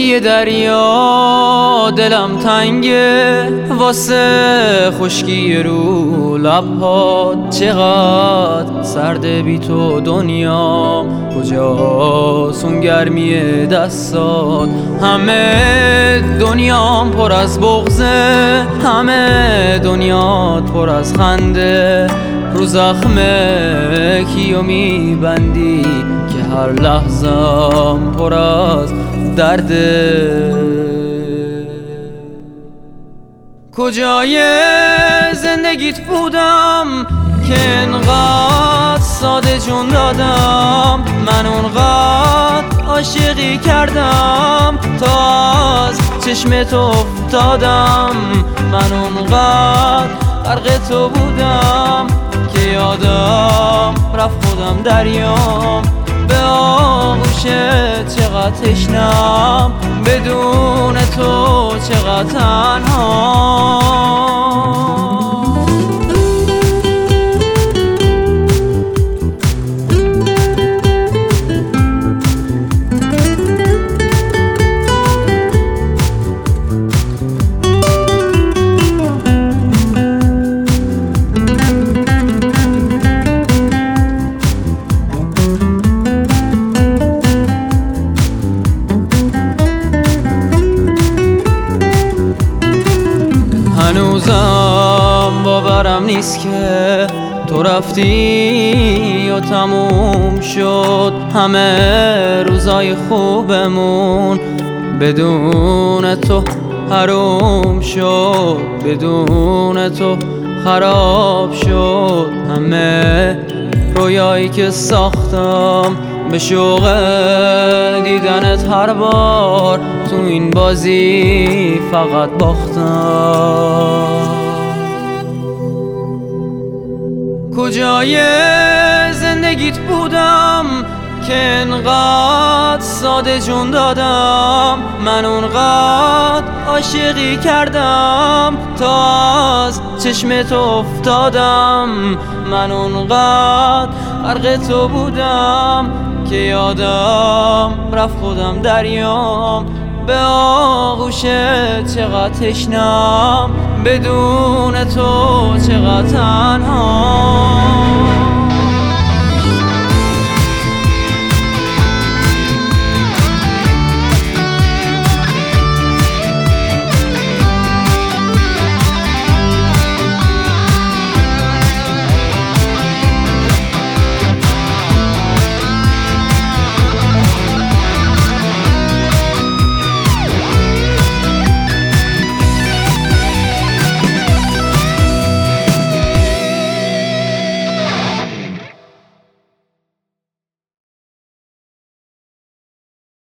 یه دریا دلم تنگه واسه خشکی رو لب‌هات، چقدر سرده بی تو دنیا، کجاست اون گرمی دستات؟ همه دنیام پر از بغضه، همه دنیات پر از خنده، رو زخمه کیو میبندی که هر لحظم پر از درده؟ کجای زندگیت بودم که انقدر ساده جون دادم؟ من اونقدر عاشقی کردم تا از چشمت افتادم، من اونقدر غرق تو بودم که یادم رفت خودم دریام، به آغوشت چقدر تشنم، بدون تو چقدر تنها. هنوزم باورم نیست که تو رفتی و تموم شد همه روزای خوبمون، بدون تو حروم شد، بدون تو خراب شد همه رویایی که ساختم، به شوق دیدنت هر بار تو این بازی فقط باختم. کجای زندگیت بودم که انقدر ساده جون دادم؟ من اونقدر عاشقی کردم تا از چشمت افتادم، من اونقدر غرق تو بودم که یادم رفت خودم دریام، به آغوشت چقدر تشنم، بدون تو چقدر تنها.